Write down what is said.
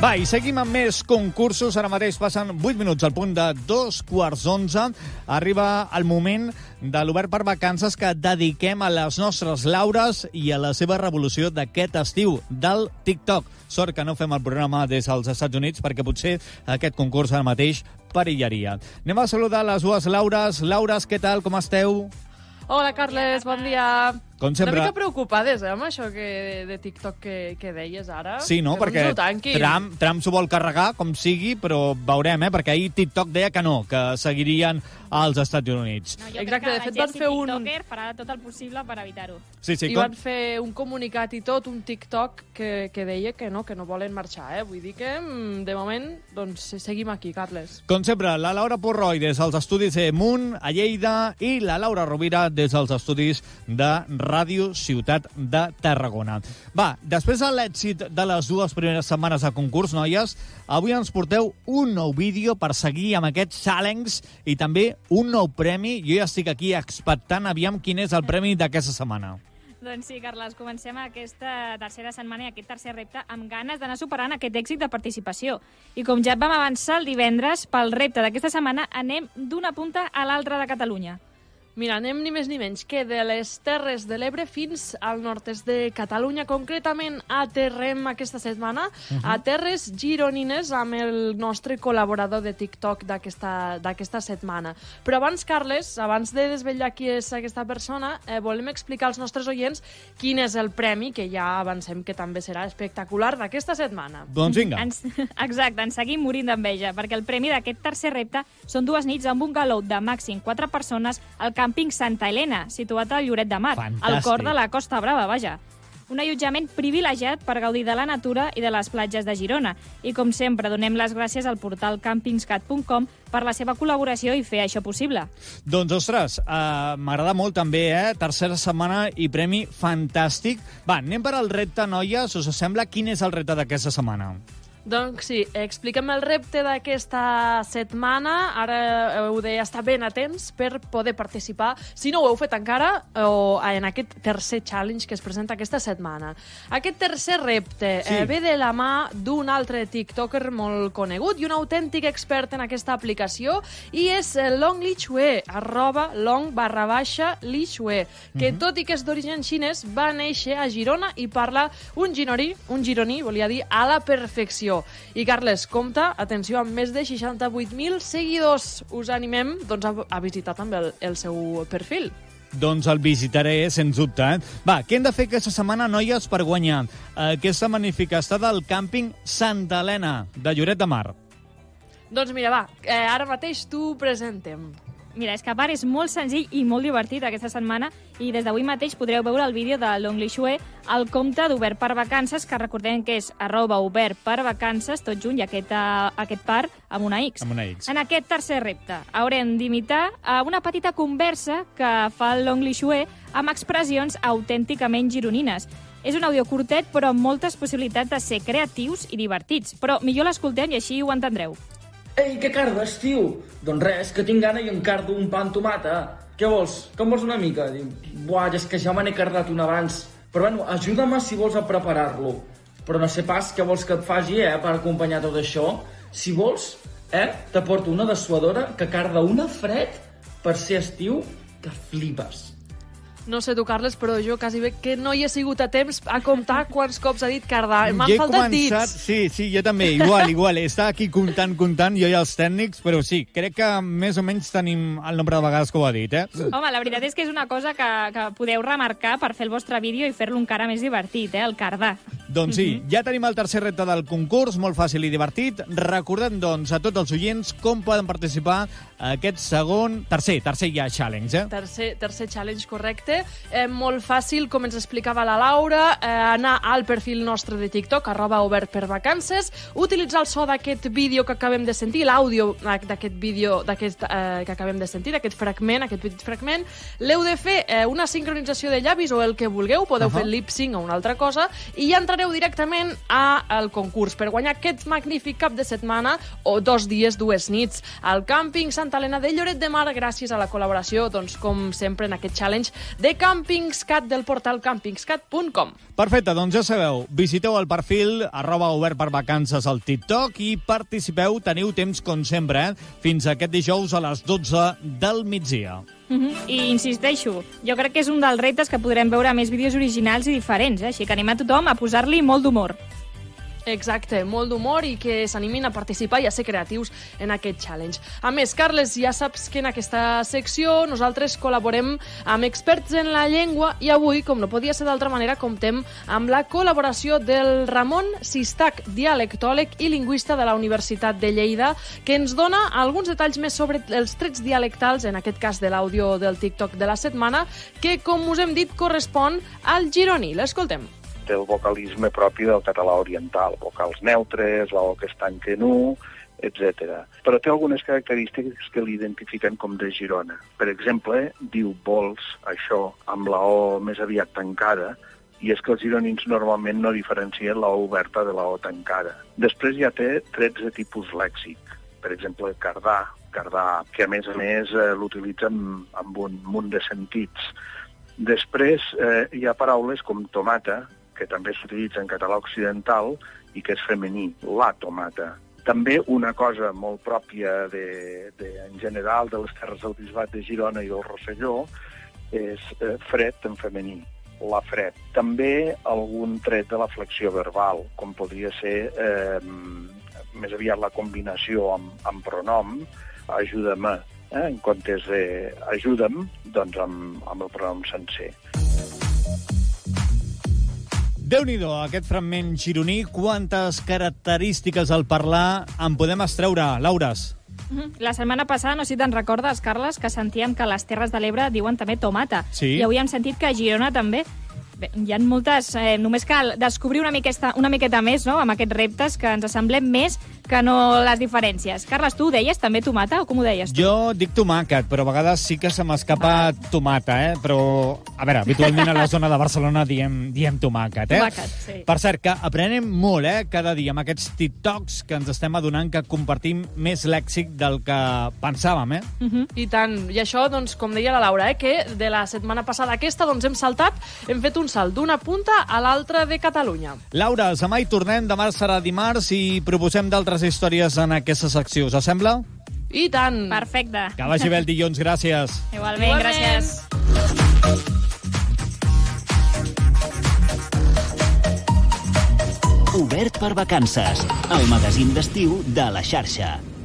Va, i seguim amb més concursos. Ara mateix passen 8 minuts al punt de 2:15. Arriba el moment de l'Obert per Vacances que dediquem a les nostres Laures i a la seva revolució d'aquest estiu del TikTok. Sort que no fem el programa des dels Estats Units perquè potser aquest concurs ara mateix perillaria. Anem a saludar les dues Laures. Laures, què tal? Com esteu? Hola, Carles, bon dia. Com sempre. Una mica preocupades, amb això de TikTok que deies ara. Sí, no? Perquè Trump s'ho vol carregar, com sigui, però veurem, perquè ahir TikTok deia que no, que seguirien als Estats Units. No, exacte, de fet van fer un... TikToker farà tot el possible per evitar-ho. Sí, I van fer un comunicat i tot, un TikTok, que deia que no volen marxar, Vull dir que, de moment, doncs, seguim aquí, Carles. Com sempre, la Laura Purroi des dels estudis Munt, a Lleida, i la Laura Rovira des dels estudis de Ràdio Ciutat de Tarragona. Va, després de l'èxit de les dues primeres setmanes de concurs, noies, avui ens porteu un nou vídeo per seguir amb aquests challenge i també un nou premi. Jo ja estic aquí expectant, aviam quin és el premi d'aquesta setmana. Doncs sí, Carles, comencem aquesta tercera setmana i aquest tercer repte amb ganes d'anar superant aquest èxit de participació. I com ja et vam avançar el divendres, pel repte d'aquesta setmana anem d'una punta a l'altra de Catalunya. Mira, anem ni més ni menys que de les Terres de l'Ebre fins al nord-est de Catalunya. Concretament, aterrem aquesta setmana a terres gironines amb el nostre col·laborador de TikTok d'aquesta setmana. Però abans, Carles, abans de desvetllar qui és aquesta persona, volem explicar als nostres oients quin és el premi, que ja avancem que també serà espectacular, d'aquesta setmana. Doncs vinga. Exacte, ens seguim morint d'enveja, perquè el premi d'aquest tercer repte són 2 nits amb un galop de màxim 4 persones al Càmping Santa Helena, situat al Lloret de Mar, al cor de la Costa Brava, vaja. Un allotjament privilegiat per gaudir de la natura i de les platges de Girona. I, com sempre, donem les gràcies al portal campingscat.com per la seva col·laboració i fer això possible. Doncs, ostres, m'agrada molt també, tercera setmana i premi fantàstic. Va, anem per al repte, noies. Us sembla quin és el repte d'aquesta setmana? Doncs sí, expliquem el repte d'aquesta setmana. Ara heu d'estar ben atents per poder participar, si no ho heu fet encara, o en aquest tercer challenge que es presenta aquesta setmana. Aquest tercer repte ve de la mà d'un altre tiktoker molt conegut i un autèntic expert en aquesta aplicació, i és Long_Li_Xue, @long_Li_Xue, que tot i que és d'origen xinès, va néixer a Girona i parla un gironí, volia dir, a la perfecció. I, Carles, compta, atenció, amb més de 68.000 seguidors. Us animem a visitar també el seu perfil. Doncs el visitaré, sens dubte. Va, què hem de fer aquesta setmana, noies, per guanyar aquesta magnífica estada al càmping Santa Helena, de Lloret de Mar? Doncs mira, va, ara mateix t'ho presentem. Mira, és que a part és molt senzill i molt divertit aquesta setmana, i des d'avui mateix podreu veure el vídeo de Long_Li_Xue al compte d'Obert per Vacances, que recordem que és @obertpervacances, tot junt, i aquest par amb una X. Amb una X. En aquest tercer repte haurem d'imitar una petita conversa que fa el Long_Li_Xue amb expressions autènticament gironines. És un àudio curtet, però amb moltes possibilitats de ser creatius i divertits. Però millor l'escoltem i així ho entendreu. Ei, què cardes, tio? Doncs res, que tinc gana i encardo un pa amb tomata. Què vols? Com vols una mica? Diu, buah, és que ja me n'he cardat un abans. Però bueno, ajuda'm si vols a preparar-lo. Però no sé pas què vols que et faci, per acompanyar tot això. Si vols, te porto una dessuadora que carda una fred per ser estiu que flipes. No sé tu, Carles, però jo quasi bé que no hi he sigut a temps a comptar quants cops ha dit cardar. M'han faltat dits. Sí, jo també, igual. Està aquí comptant, jo i els tècnics, però sí, crec que més o menys tenim el nombre de vegades que ho ha dit, Home, la veritat és que és una cosa que podeu remarcar per fer el vostre vídeo i fer-lo encara més divertit, el cardar. Doncs sí, ja tenim el tercer repte del concurs, molt fàcil i divertit. Recordem, doncs, a tots els oients com poden participar a aquest tercer ja challenge, Tercer challenge, correcte. Molt fàcil, com ens explicava la Laura, anar al perfil nostre de TikTok, @obertpervacances, utilitzar el so d'aquest vídeo que acabem de sentir, l'àudio d'aquest vídeo que acabem de sentir, aquest petit fragment. L'heu de fer una sincronització de llavis o el que vulgueu, podeu fer lip-sync o una altra cosa, i ja entrareu entrareu directament al concurs per guanyar aquest magnífic cap de setmana o 2 dies, 2 nits al càmping Santa Helena de Lloret de Mar gràcies a la col·laboració, doncs, com sempre, en aquest challenge de Campingscat del portal campingscat.com. Perfecte, doncs ja sabeu, visiteu el perfil @obertpervacances al TikTok i participeu, teniu temps com sempre, fins aquest dijous a les 12 del migdia. I insisteixo, jo crec que és un dels reptes que podrem veure més vídeos originals i diferents, així que anem a tothom a posar-li molt d'humor. Exacte, molt d'humor i que s'animin a participar i a ser creatius en aquest challenge. A més, Carles, ja saps que en aquesta secció nosaltres col·laborem amb experts en la llengua i avui, com no podia ser d'altra manera, comptem amb la col·laboració del Ramon Sistach, dialectòleg i lingüista de la Universitat de Lleida, que ens dona alguns detalls més sobre els trets dialectals, en aquest cas de l'àudio del TikTok de la setmana, que, com us hem dit, correspon al gironí. L'escoltem. Té el vocalisme propi del català oriental, vocals neutres, la O que es tanca en U, etc. Però té algunes característiques que l'identifiquen com de Girona. Per exemple, diu vols, això, amb la O més aviat tancada, i és que els gironins normalment no diferencien la O oberta de la O tancada. Després ja té trets de tipus lèxic. Per exemple, cardà, que a més l'utilitza amb un munt de sentits. Després hi ha paraules com tomata, que també s'utilitza en català occidental i que és femení, la tomata. També una cosa molt pròpia en general de les terres del Bisbat de Girona i del Rosselló és fred en femení, la fred. També algun tret de la flexió verbal, com podria ser més aviat la combinació amb pronom, ajuda-me, en comptes de ajuda'm, doncs amb el pronom sencer. Déu-n'hi-do, aquest fragment gironí, quantes característiques al parlar en podem extreure, Laures? La setmana passada, no sé si te'n recordes, Carles, que sentíem que les Terres de l'Ebre diuen també tomata. Sí. I avui hem sentit que a Girona també. Bé, hi ha moltes... només cal descobrir una miqueta més, no?, amb aquests reptes que ens assemblem més que no les diferències. Carles, tu ho deies també tomata o com ho deies tu? Jo dic tomàquet, però a vegades sí que se m'escapa tomata, Però, a veure, habitualment a la zona de Barcelona diem tomàquet, Tomàquet, sí. Per cert, que aprenem molt, cada dia amb aquests TikToks que ens estem adonant que compartim més lèxic del que pensàvem, I tant. I això, doncs, com deia la Laura, que de la setmana passada aquesta, doncs, hem saltat, hem fet un salt d'una punta a l'altra de Catalunya. Laura, demà hi tornem, demà serà dimarts i proposem d'altres històries en aquesta secció. Us sembla? I tant. Perfecte. Que vagi bé el dilluns, gràcies. Igualment, gràcies. Obert per vacances, el magazín d'estiu de La Xarxa.